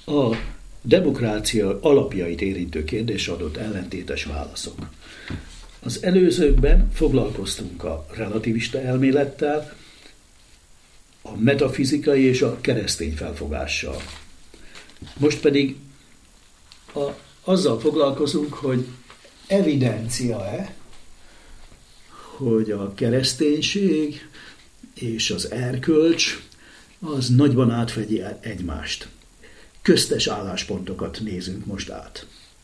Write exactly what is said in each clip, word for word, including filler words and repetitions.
A demokrácia alapjait érintő kérdés adott ellentétes válaszok. Az előzőkben foglalkoztunk a relativista elmélettel, a metafizikai és a keresztény felfogással. Most pedig a, azzal foglalkozunk, hogy evidencia-e, hogy a kereszténység és az erkölcs az nagyban átfedi egymást. Köztes álláspontokat nézünk most át.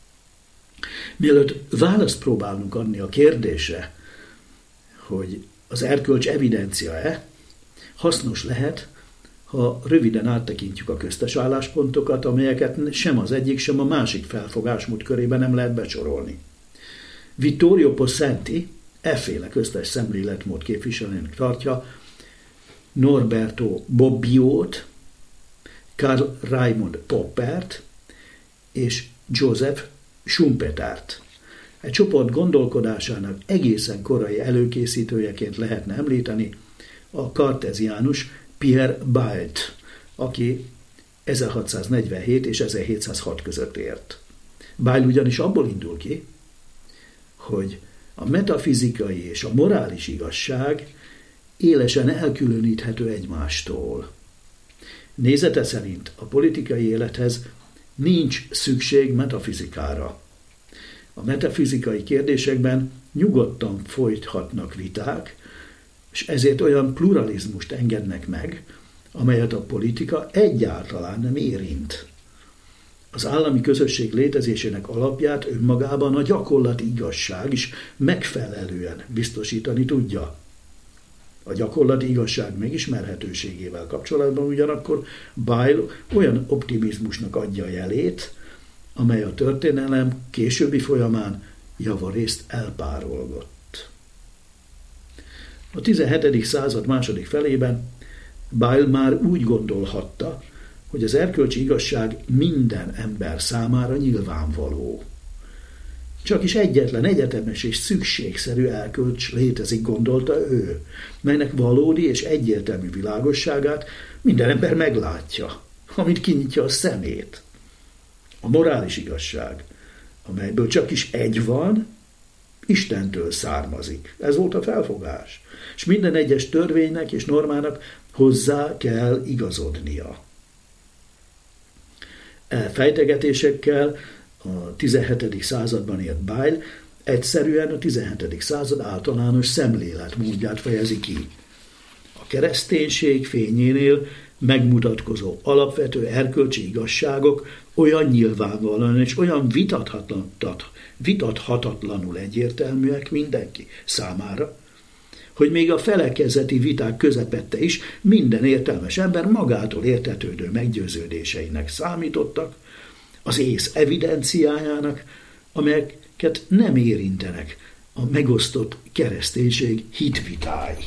Mielőtt választ próbálunk adni a kérdésre, hogy az erkölcs evidencia-e, hasznos lehet, ha röviden áttekintjük a köztes álláspontokat, amelyeket sem az egyik, sem a másik felfogásmód körében nem lehet becsorolni. Vittorio Possenti efféle köztes szemléletmód képviselőnek tartja Norberto Bobbiót, Karl Raimund Poppert és Joseph Schumpetert. Egy csoport gondolkodásának egészen korai előkészítőjeként lehetne említeni a karteziánus Pierre Baylt, aki ezerhatszáznegyvenhét és ezerhétszázhat között élt. Bayl ugyanis abból indul ki, hogy a metafizikai és a morális igazság élesen elkülöníthető egymástól. Nézete szerint a politikai élethez nincs szükség metafizikára. A metafizikai kérdésekben nyugodtan folythatnak viták, és ezért olyan pluralizmust engednek meg, amelyet a politika egyáltalán nem érint. Az állami közösség létezésének alapját önmagában a gyakorlati igazság is megfelelően biztosítani tudja. A gyakorlati igazság megismerhetőségével kapcsolatban ugyanakkor Bayl olyan optimizmusnak adja jelét, amely a történelem későbbi folyamán javarészt elpárolgott. A tizenhetedik század második felében Bayl már úgy gondolhatta, hogy az erkölcsi igazság minden ember számára nyilvánvaló. Csak is egyetlen egyetemes és szükségszerű erkölcs létezik, gondolta ő, melynek valódi és egyértelmű világosságát minden ember meglátja, amint kinyitja a szemét. A morális igazság, amelyből csak is egy van, Istentől származik. Ez volt a felfogás. És minden egyes törvénynek és normának hozzá kell igazodnia. E fejtegetésekkel a tizenhetedik században élt Bayl egyszerűen a tizenhetedik század általános szemléletmódját fejezi ki. A kereszténység fényénél megmutatkozó alapvető erkölcsi igazságok olyan nyilvánvalóan és olyan vitathatatlan, vitathatatlanul egyértelműek mindenki számára, hogy még a felekezeti viták közepette is minden értelmes ember magától értetődő meggyőződéseinek számítottak, az ész evidenciájának, amelyeket nem érintenek a megosztott kereszténység hitvitái.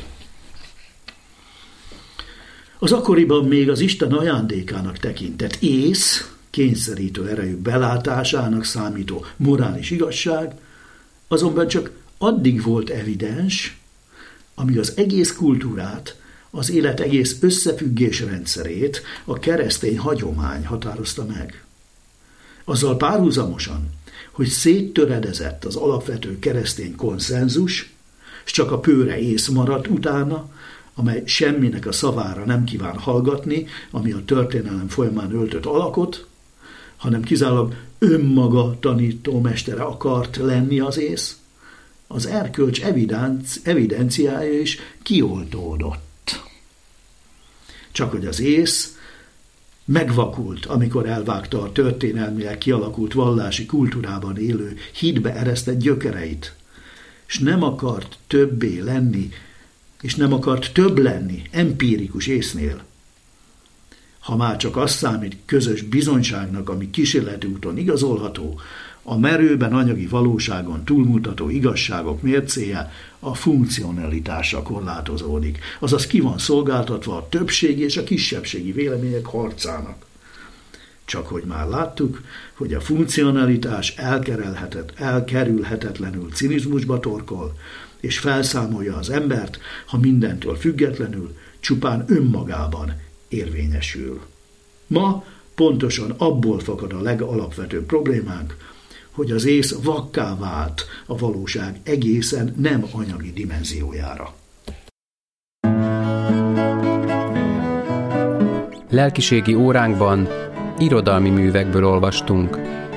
Az akkoriban még az Isten ajándékának tekintett ész, kényszerítő erejű belátásának számító morális igazság, azonban csak addig volt evidens, amíg az egész kultúrát, az élet egész összefüggés rendszerét a keresztény hagyomány határozta meg. Azzal párhuzamosan, hogy széttöredezett az alapvető keresztény konszenzus, és csak a pőre ész maradt utána, amely semminek a szavára nem kíván hallgatni, ami a történelem folyamán öltött alakot, hanem kizárólag önmaga tanítómestere akart lenni az ész, az erkölcs evidenci- evidenciája is kioltódott. Csak hogy az ész megvakult, amikor elvágta a történelmileg kialakult vallási kultúrában élő hitbe eresztett gyökereit, és nem akart többé lenni, és nem akart több lenni empirikus észnél. Ha már csak azt számít közös bizonyságnak, ami kísérleti úton igazolható, a merőben anyagi valóságon túlmutató igazságok mércéje a funkcionalitásra korlátozódik, azaz ki van szolgáltatva a többségi és a kisebbségi vélemények harcának. Csak hogy már láttuk, hogy a funkcionalitás elkerülhetetlenül cinizmusba torkol, és felszámolja az embert, ha mindentől függetlenül csupán önmagában érvényesül. Ma pontosan abból fakad a legalapvetőbb problémánk, hogy az ész vakká vált a valóság egészen nem anyagi dimenziójára. Lelkiségi óránkban irodalmi művekből olvastunk.